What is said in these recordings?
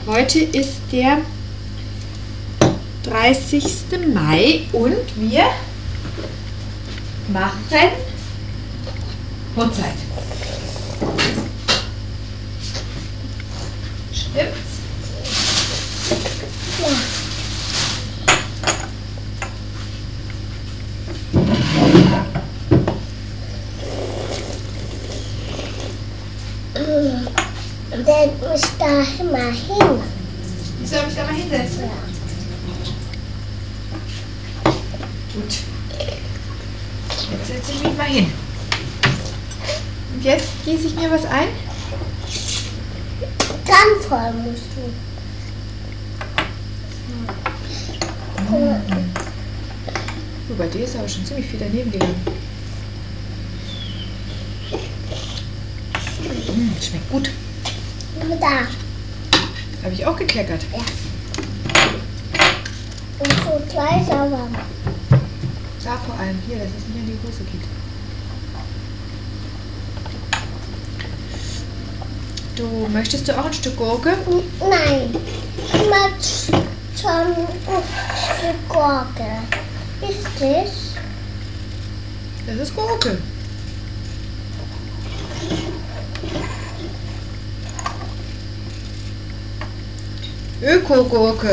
Heute ist der 30. Mai und wir machen Hochzeit. Stimmt's? Ja. Dann muss da mal hin. Ich soll mich da mal hinsetzen? Ja. Gut. Jetzt setze ich mich mal hin. Und jetzt gieße ich mir was ein. Ganz voll musst du. Oh, bei dir ist aber schon ziemlich viel daneben gegangen. Schmeckt gut. Da. Habe ich auch gekleckert. Ja. Und so gleich aber. Da vor allem. Hier, dass es nicht in die Hose geht. Möchtest du auch ein Stück Gurke? Nein. Ich mag schon die Gurke. Ist das? Das ist Gurke. Öko-Gurke.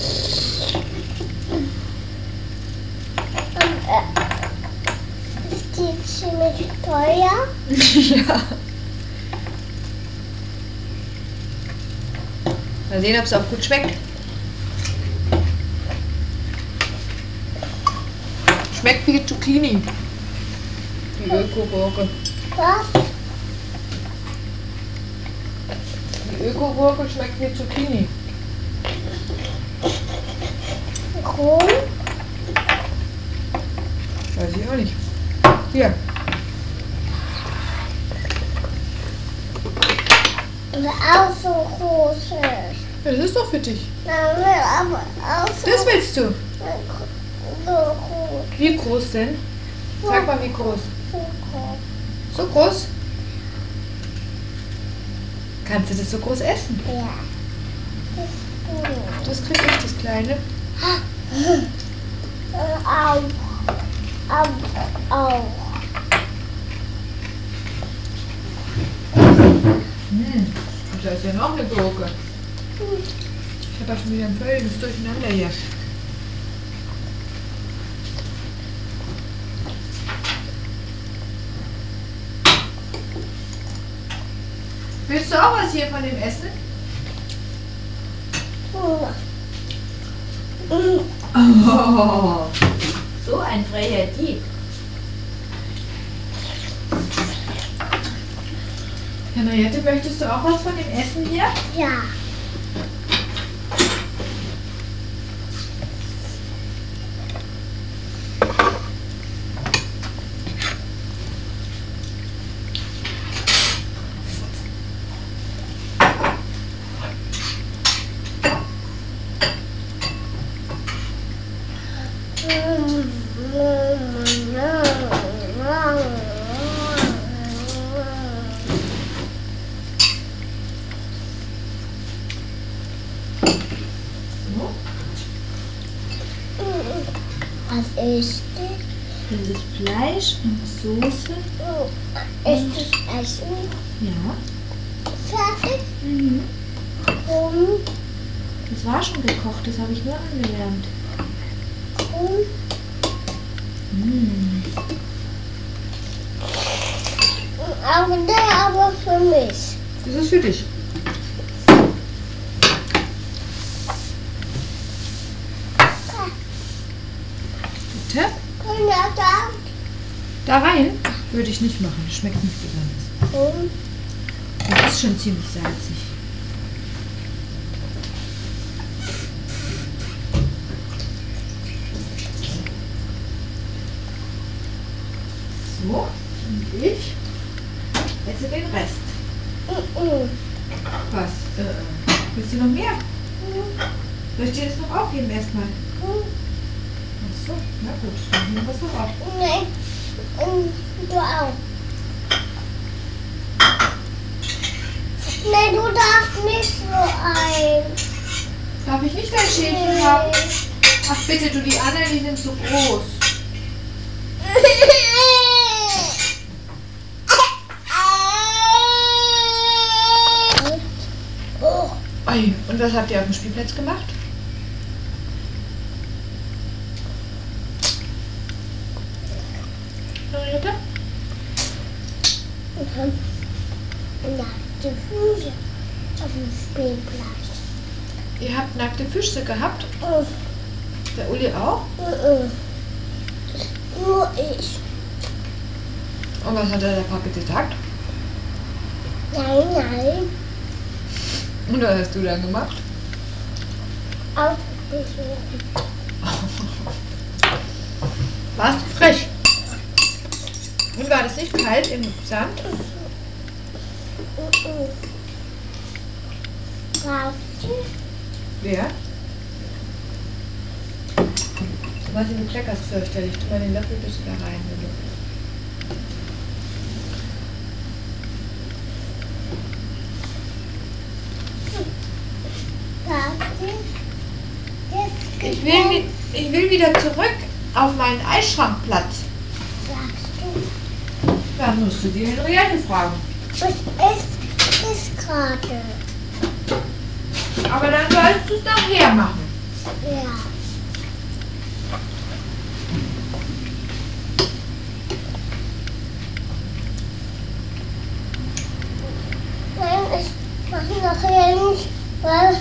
Ist die ziemlich teuer? Ja. Mal sehen, ob es auch gut schmeckt. Schmeckt wie Zucchini. Die Öko-Gurke. Was? Die Öko-Gurke schmeckt wie Zucchini. Warum? Weiß ich auch nicht. Hier. Auch so groß. Ja, das ist doch für dich. Aber auch so, Das willst du. so groß. Wie groß denn? Sag mal, wie groß. So groß. So groß? Kannst du das so groß essen? Ja. Das ist gut. Das krieg ich, das Kleine. Auch. Auch. Da ist ja noch eine Gurke. Ich habe ja schon wieder ein völliges Durcheinander hier. Willst du auch was hier von dem essen? Oh, so ein freier Dieb. Henriette, möchtest du auch was von dem Essen hier? Ja. So. Was ist das? Das ist Fleisch und Soße. Ist das Essen Ja. fertig? Mhm. Und, Das war schon gekocht, das habe ich nur angewärmt. aber für mich. Das ist für dich. Bitte? Und da Da rein? Würde ich nicht machen, das schmeckt nicht besonders. Das ist schon ziemlich salzig. So, und ich esse den Rest. Was? Willst du noch mehr? Soll ich dir das noch aufgeben erstmal? Ach so, na gut, dann nehmen wir es noch auf. Nein, du auch. Nein, du darfst nicht so ein. Darf ich nicht dein Schälchen haben? Ach bitte, du, die anderen, die sind so groß. Ei, und was habt ihr auf dem Spielplatz gemacht? Henriette? Wir haben nackte Füße auf dem Spielplatz. Ihr habt nackte Füße gehabt? Der Uli auch? Nur ich. Und was hat der Papi gesagt? Nein. Und was hast du dann gemacht? Aufgesucht. Warst du frech? Und war das nicht kalt im Sand? Papi? Wer? Martin, du kleckerst fürchterlich. Tu mal den Löffel bitte da rein, wenn du. Papi? Ich will wieder zurück auf meinen Eisschrankplatz. Sagst du? Dann musst du die Henriette fragen. Was ist gerade? Aber dann sollst du es nachher machen. Ja. Nein, ich mache nachher nicht, weil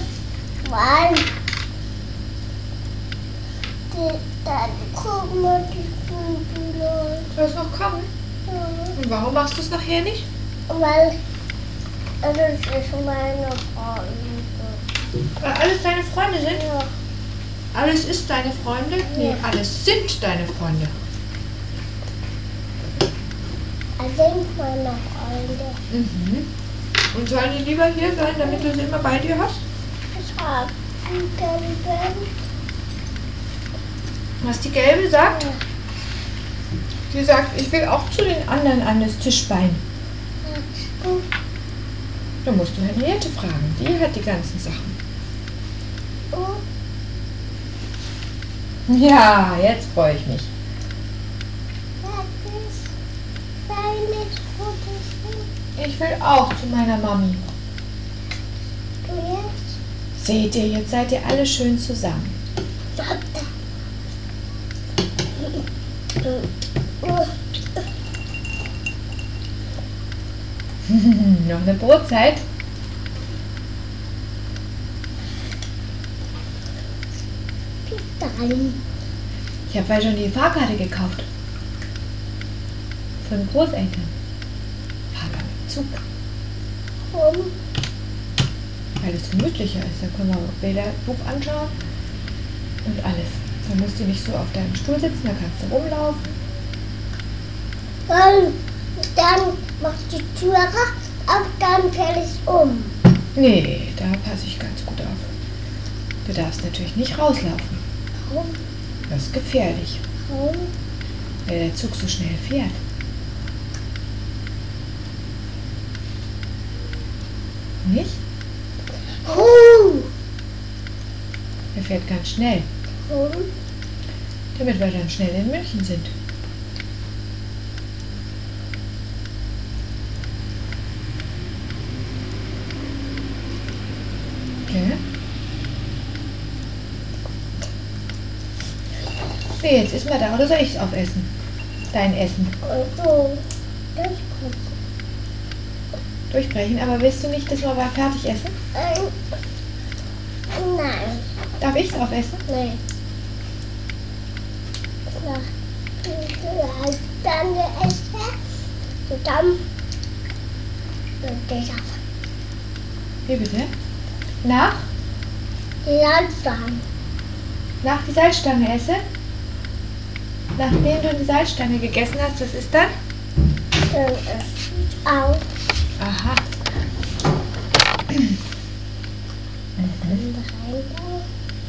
dann kommen die Kugeln. Soll es noch kommen? Und warum machst du es nachher nicht? Weil es ist meine Freunde. Weil alles deine Freunde sind? Ja. Alles ist deine Freunde? Nee, Ja. alles sind deine Freunde. Sind meine Freunde. Mhm. Und sollen die lieber hier sein, damit du sie immer bei dir hast? Ich habe die gelben. Was die Gelbe sagt? Ja. Die sagt, ich will auch zu den anderen an das Tischbein. Sagst du? Da musst du Henriette fragen. Die hat die ganzen Sachen. Oh. Ja, jetzt freue ich mich. Das ist deines Gutes. Ich will auch zu meiner Mami. Du jetzt? Seht ihr, jetzt seid ihr alle schön zusammen. Noch eine Brotzeit? Nein. Ich habe schon die Fahrkarte gekauft. Von den Großeltern. Fahren wir mit dem Zug. Warum? Weil es gemütlicher ist. Da können wir Bilderbuch anschauen und alles. Dann musst du nicht so auf deinem Stuhl sitzen, da kannst du rumlaufen. Dann machst du die Tür auf, dann fällt es um. Nee, da passe ich ganz gut auf. Du darfst natürlich nicht rauslaufen. Warum? Das ist gefährlich, Warum? weil der Zug so schnell fährt. Nicht? Er fährt ganz schnell, Warum? damit wir dann schnell in München sind. Okay. Nee, jetzt ist mal da, oder soll ich es aufessen? Dein Essen. Also, das kommt. Durchbrechen, aber willst du nicht das mal fertig essen? Nein. Darf ich es aufessen? Nee. Na, dann essen. Und dann wird das auf. Wie bitte? Nach Die Landbahn. die Salzstange esse? Nachdem du die Salzstange gegessen hast, was ist dann? Dann ist es auf. Aha. Und rein da.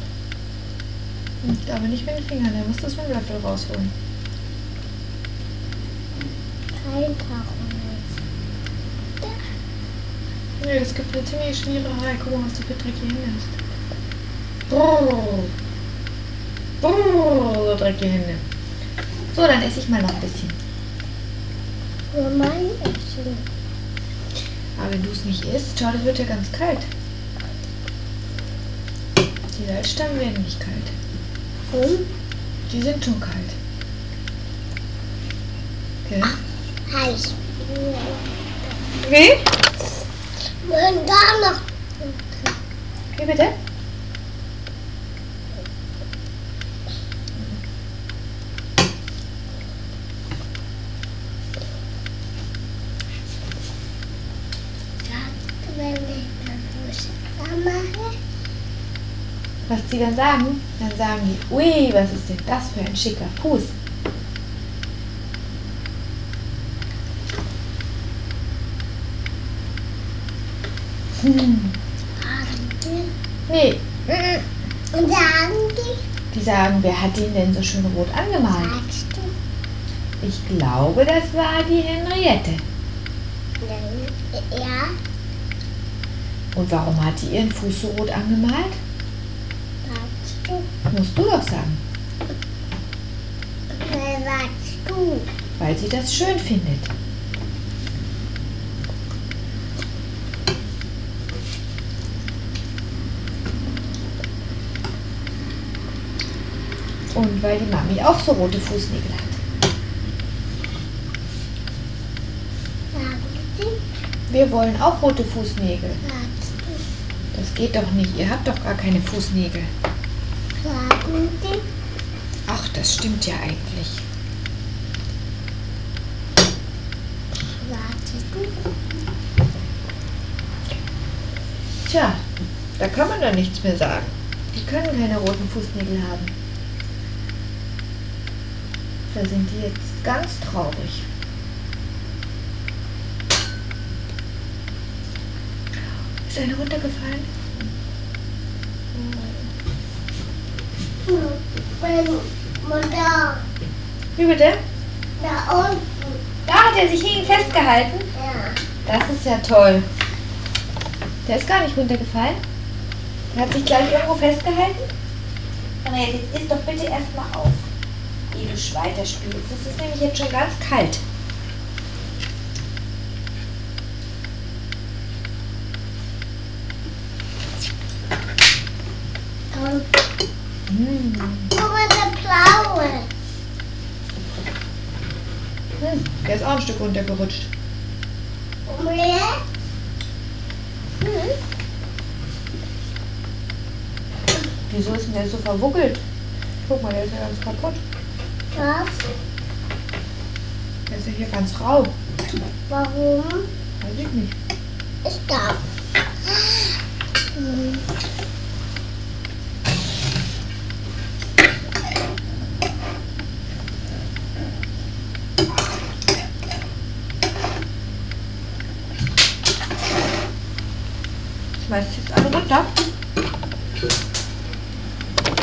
Ich glaube nicht mit den Fingern, da musst du es mit dem Löffel rausholen. Reintauchen jetzt. Nee, das gibt eine ziemlich Schmiererei. Guck mal, was du für dreckige Hände hast. Brrr. Brrr, so dreckige Hände. So, dann esse ich mal noch ein bisschen. Nur mein Essen. Aber wenn du es nicht isst, schau, das wird ja ganz kalt. Die Salzstangen werden nicht kalt. Die sind schon kalt. Okay. Heiß. Wie? Und da noch. Wie bitte? Wenn ich den Fuß mache. Was die dann sagen? Dann sagen die, ui, was ist denn das für ein schicker Fuß? Danke. Nee. Und sagen Die sagen, wer hat ihn denn so schön rot angemalt? sagst du? Ich glaube, das war die Henriette. Ja, Und warum hat die ihren Fuß so rot angemalt? sagst du. Musst du doch sagen. Wer sagst du? Weil sie das schön findet. Und weil die Mami auch so rote Fußnägel hat. Sagen sie? Wir wollen auch rote Fußnägel. Sagst du? Das geht doch nicht. Ihr habt doch gar keine Fußnägel. Sagen sie? Ach, das stimmt ja eigentlich. Sagst du? Tja, da kann man doch nichts mehr sagen. Die können keine roten Fußnägel haben. Da sind die jetzt ganz traurig. Ist eine runtergefallen? Wenn Mutter Wie bitte? da unten. Da hat er sich hinten festgehalten. Ja. Das ist ja toll. Der ist gar nicht runtergefallen. Er hat sich gleich irgendwo festgehalten. Henriette, jetzt isst doch bitte erstmal auf, ehe du weiterspielst. Das ist nämlich jetzt schon ganz kalt. Komm, Mmh. guck mal, der blaue. Der ist auch ein Stück runtergerutscht. Und jetzt? Wieso ist denn der so verwuckelt? Guck mal, der ist ja ganz kaputt. Was? Der ist ja hier ganz rau. Warum? Weiß ich nicht. Ist da. Schmeißt jetzt alle runter.